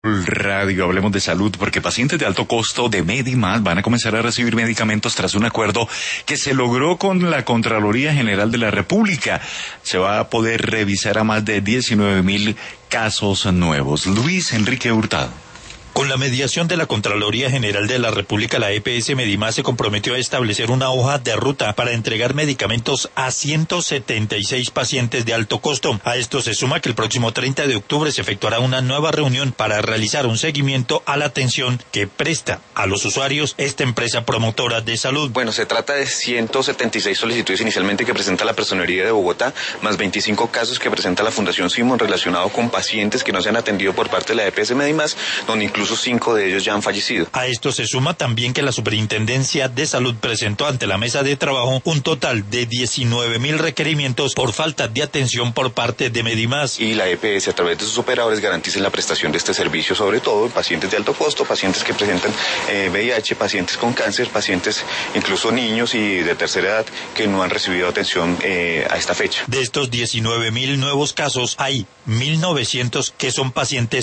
Radio, hablemos de salud, porque pacientes de alto costo de Medimás van a comenzar a recibir medicamentos tras un acuerdo que se logró con la Contraloría General de la República. Se va a poder revisar a más de 19.000 casos nuevos. Luis Enrique Hurtado. Con la mediación de la Contraloría General de la República, la EPS Medimás se comprometió a establecer una hoja de ruta para entregar medicamentos a 176 pacientes de alto costo. A esto se suma que el próximo 30 de octubre se efectuará una nueva reunión para realizar un seguimiento a la atención que presta a los usuarios esta empresa promotora de salud. Bueno, se trata de 176 solicitudes inicialmente que presenta la Personería de Bogotá, más 25 casos que presenta la Fundación Simón relacionado con pacientes que no se han atendido por parte de la EPS Medimás, donde incluso 5 de ellos ya han fallecido. A esto se suma también que la Superintendencia de Salud presentó ante la mesa de trabajo un total de 19.000 requerimientos por falta de atención por parte de Medimás. Y la EPS a través de sus operadores garanticen la prestación de este servicio, sobre todo en pacientes de alto costo, pacientes que presentan VIH, pacientes con cáncer, pacientes incluso niños y de tercera edad que no han recibido atención a esta fecha. De estos 19.000 nuevos casos, hay 1.900 que son pacientes